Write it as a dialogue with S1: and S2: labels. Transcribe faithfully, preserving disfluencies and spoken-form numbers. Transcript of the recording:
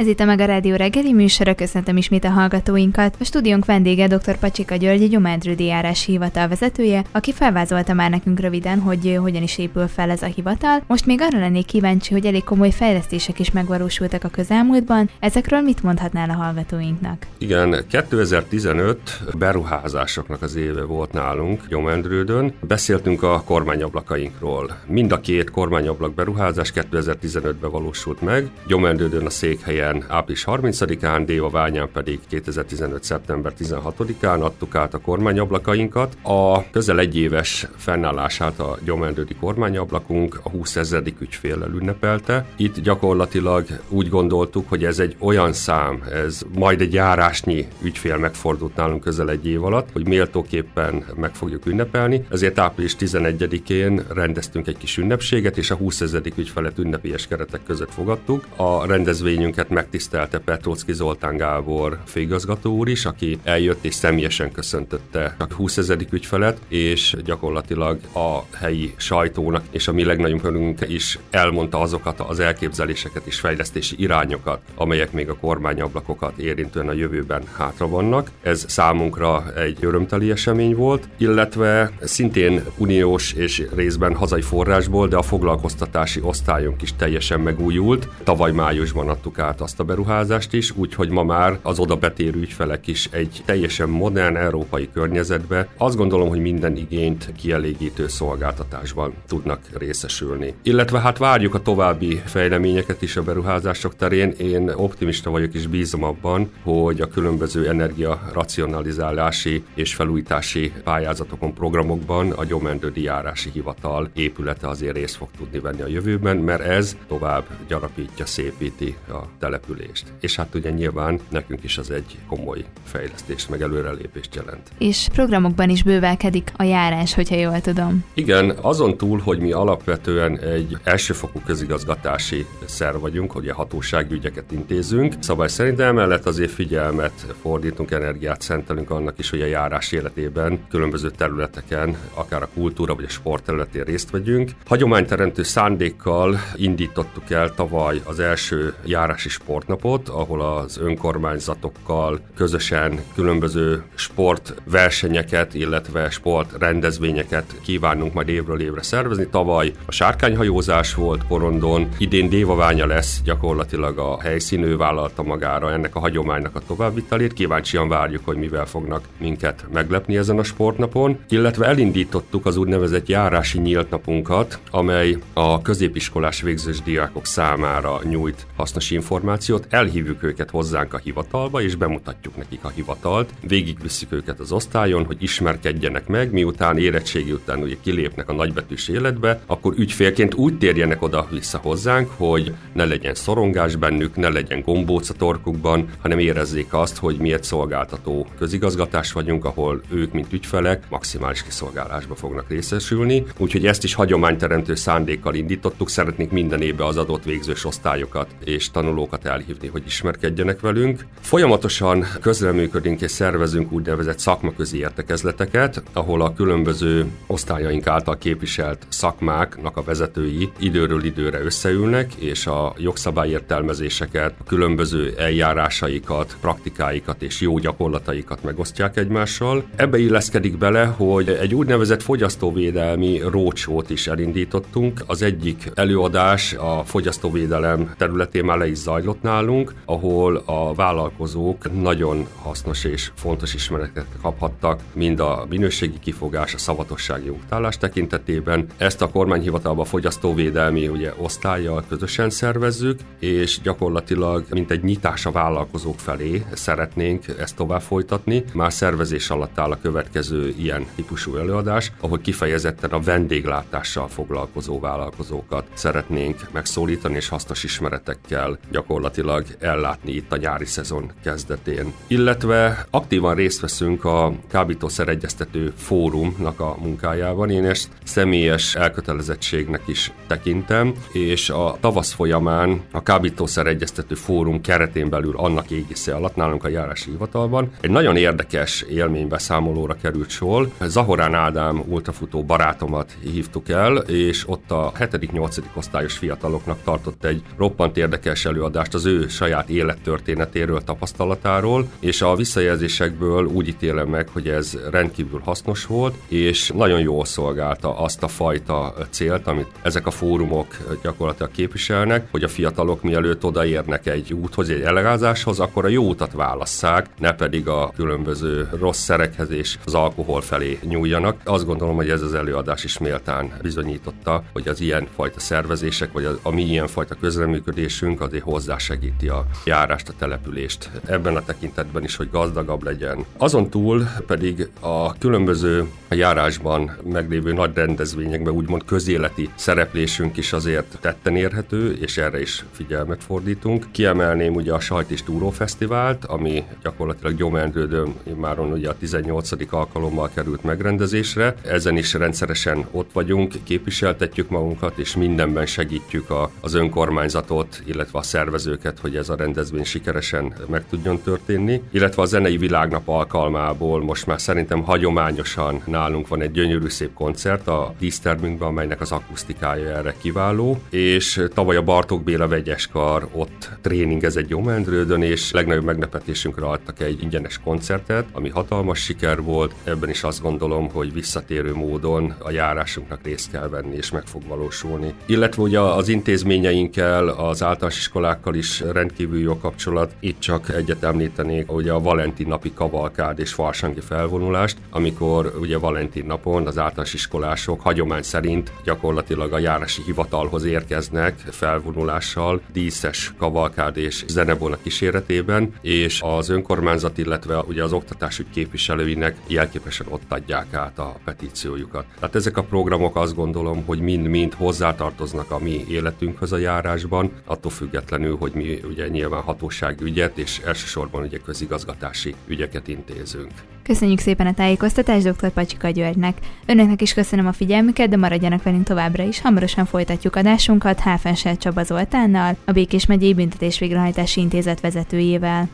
S1: Ez itt a Mega Rádió reggeli műsora, köszöntöm ismét a hallgatóinkat. A stúdiónk vendége dr. Pacsika György, a Gyomendrődi járási hivatal vezetője, aki felvázolta már nekünk röviden, hogy hogyan is épül fel ez a hivatal. Most még arra lennék kíváncsi, hogy elég komoly fejlesztések is megvalósultak a közelmúltban. Ezekről mit mondhatnál a hallgatóinknak?
S2: Igen, kétezer-tizenöt beruházásoknak az éve volt nálunk Gyomendrődön. Beszéltünk a kormányablakainkról. Mind a két kormányablak beruházás kétezer-tizenötben valósult meg. Gyomendrődön a székhelyen április harmincadikán, Dévaványán pedig kétezer-tizenöt. szeptember tizenhatodikán adtuk át a kormányablakainkat. A közel egyéves fennállását a gyomendrődi kormányablakunk a húszezredik ügyféllel ünnepelte. Itt gyakorlatilag úgy gondoltuk, hogy ez egy olyan szám, ez majd egy járásnyi ügyfél megfordult nálunk közel egy év alatt, hogy méltóképpen meg fogjuk ünnepelni. Ezért április tizenegyedikén rendeztünk egy kis ünnepséget, és a húszezredik ügyfelet ünnepélyes keretek között fogadtuk. A rendezvényünket megtisztelte Petróczky Zoltán Gábor főigazgató úr is, aki eljött és személyesen köszöntötte a húszezredik ügyfelet, és gyakorlatilag a helyi sajtónak és a mi legnagyobb örömünknek is elmondta azokat az elképzeléseket és fejlesztési irányokat, amelyek még a kormányablakokat érintően a jövőben hátra vannak. Ez számunkra egy örömteli esemény volt, illetve szintén uniós és részben hazai forrásból, de a foglalkoztatási osztályunk is teljesen megújult. Tavaly májusban adtuk át azt a beruházást is, úgyhogy ma már az oda betérő ügyfelek is egy teljesen modern európai környezetbe, azt gondolom, hogy minden igényt kielégítő szolgáltatásban tudnak részesülni. Illetve hát várjuk a további fejleményeket is a beruházások terén. Én optimista vagyok és bízom abban, hogy a különböző energiaracionalizálási és felújítási pályázatokon, programokban a Gyomendrődi járási hivatal épülete azért részt fog tudni venni a jövőben, mert ez tovább gyarapítja, szépíti a települést. És hát ugye nyilván nekünk is az egy komoly fejlesztés, meg előrelépést jelent.
S1: És programokban is bővelkedik a járás, hogyha jól tudom.
S2: Igen, azon túl, hogy mi alapvetően egy elsőfokú közigazgatási szerv vagyunk, hogy a hatósági ügyeket intézünk, szabály szerint, de emellett azért figyelmet fordítunk, energiát szentelünk annak is, hogy a járás életében különböző területeken, akár a kultúra vagy a sport területén részt vegyünk. Hagyományteremtő szándékkal indítottuk el tavaly az első járási sportnapot, ahol az önkormányzatokkal közösen különböző sportversenyeket, illetve sportrendezvényeket kívánunk majd évről évre szervezni. Tavaly a sárkányhajózás volt porondon, idén Dévaványa lesz gyakorlatilag a helyszín, ő vállalta magára ennek a hagyománynak a továbbvitelét. Kíváncsian várjuk, hogy mivel fognak minket meglepni ezen a sportnapon, illetve elindítottuk az úgynevezett járási nyílt napunkat, amely a középiskolás végzős diákok számára nyújt hasznos információt. Elhívjuk őket hozzánk a hivatalba, és bemutatjuk nekik a hivatalt. Végigvisszük őket az osztályon, hogy ismerkedjenek meg, miután érettségi után ugye kilépnek a nagybetűs életbe, akkor ügyfélként úgy térjenek oda-vissza hozzánk, hogy ne legyen szorongás bennük, ne legyen gombóc a torkukban, hanem érezzék azt, hogy mi egy szolgáltató közigazgatás vagyunk, ahol ők, mint ügyfelek, maximális kiszolgálásba fognak részesülni. Úgyhogy ezt is hagyományteremtő szándékkal indítottuk, szeretnénk minden évben az adott végzős osztályokat és tanulókat elhívni, hogy ismerkedjenek velünk. Folyamatosan közreműködünk és szervezünk úgynevezett szakmaközi értekezleteket, ahol a különböző osztályaink által képviselt szakmáknak a vezetői időről időre összeülnek, és a jogszabályértelmezéseket, a különböző eljárásaikat, praktikáikat és jó gyakorlataikat megosztják egymással. Ebbe illeszkedik bele, hogy egy úgynevezett fogyasztóvédelmi roadshow-t is elindítottunk. Az egyik előadás a fogyasztóvédelem területén már le is zajlott nálunk, ahol a vállalkozók nagyon hasznos és fontos ismereteket kaphattak, mind a minőségi kifogás, a szavatossági oktállás tekintetében. Ezt a kormányhivatalban fogyasztóvédelmi ugye, osztállyal közösen szervezzük, és gyakorlatilag mint egy nyitás a vállalkozók felé szeretnénk ezt tovább folytatni. Már szervezés alatt áll a következő ilyen típusú előadás, ahol kifejezetten a vendéglátással foglalkozó vállalkozókat szeretnénk megszólítani, és hasznos ismeretekkel gyakorlatilag ellátni itt a nyári szezon kezdetén. Illetve aktívan részt veszünk a kábítószeregyeztető fórumnak a munkájában. Én ezt személyes elkötelezettségnek is tekintem, és a tavasz folyamán a kábítószeregyeztető fórum keretén belül annak égisze alatt nálunk a járási hivatalban egy nagyon érdekes élménybeszámolóra került sor. Zahorán Ádám ultrafutó barátomat hívtuk el, és ott a hetedik-nyolcadik osztályos fiataloknak tartott egy roppant érdekes előadást beszámolást az ő saját élettörténetéről, tapasztalatáról, és a visszajelzésekből úgy ítélem meg, hogy ez rendkívül hasznos volt, és nagyon jól szolgálta azt a fajta célt, amit ezek a fórumok gyakorlatilag képviselnek, hogy a fiatalok mielőtt odaérnek egy úthoz, egy elegázáshoz, akkor a jó utat válasszák, ne pedig a különböző rossz szerekhez és az alkohol felé nyúljanak. Azt gondolom, hogy ez az előadás is méltán bizonyította, hogy az ilyen fajta szervezések, vagy a, a mi ilyen fajta közreműködésünk azért hozzásegíti a járást, a települést. Ebben a tekintetben is, hogy gazdagabb legyen. Azon túl pedig a különböző a járásban meglévő nagy rendezvényekben úgymond közéleti szereplésünk is azért tetten érhető, és erre is figyelmet fordítunk. Kiemelném ugye a Sajt és Túró Fesztivált, ami gyakorlatilag Gyomendrődön máron ugye a tizennyolcadik alkalommal került megrendezésre. Ezen is rendszeresen ott vagyunk, képviseltetjük magunkat, és mindenben segítjük a, az önkormányzatot, illetve a szervezőket, hogy ez a rendezvény sikeresen meg tudjon történni. Illetve a Zenei Világnap alkalmából most már szerintem hagyományosan nálunk van egy gyönyörű szép koncert a dísztermünkben, amelynek az akusztikája erre kiváló, és tavaly a Bartók Béla Vegyeskar ott tréningezett Gyomendrődön, és legnagyobb meglepetésünkre adtak egy ingyenes koncertet, ami hatalmas siker volt. Ebben is azt gondolom, hogy visszatérő módon a járásunknak részt kell venni, és meg fog valósulni. Illetve ugye az intézményeinkkel, az általános iskolákkal is rendkívül jó kapcsolat. Itt csak egyet említenék, ugye a Valentin napi kavalkád és farsangi felvonulást, amikor ugye Valentin napon az általános iskolások hagyomány szerint gyakorlatilag a járási hivatalhoz érkeznek felvonulással, díszes kavalkád és zenebona kíséretében, és az önkormányzat, illetve ugye az oktatásügy képviselőinek jelképesen ott adják át a petíciójukat. Tehát ezek a programok azt gondolom, hogy mind-mind hozzátartoznak a mi életünkhöz a járásban, attól függetlenül, hogy mi ugye nyilván hatósági ügyet és elsősorban ugye közigazgatási ügyeket intézünk.
S1: Köszönjük szépen a tájékoztatást dr. Pacsika Györgynek. Önöknek is köszönöm a figyelmüket, de maradjanak velünk továbbra is. Hamarosan folytatjuk adásunkat Háfenselt Csaba Zoltánnal, a Békés megyei Büntetés Végrehajtási Intézet vezetőjével.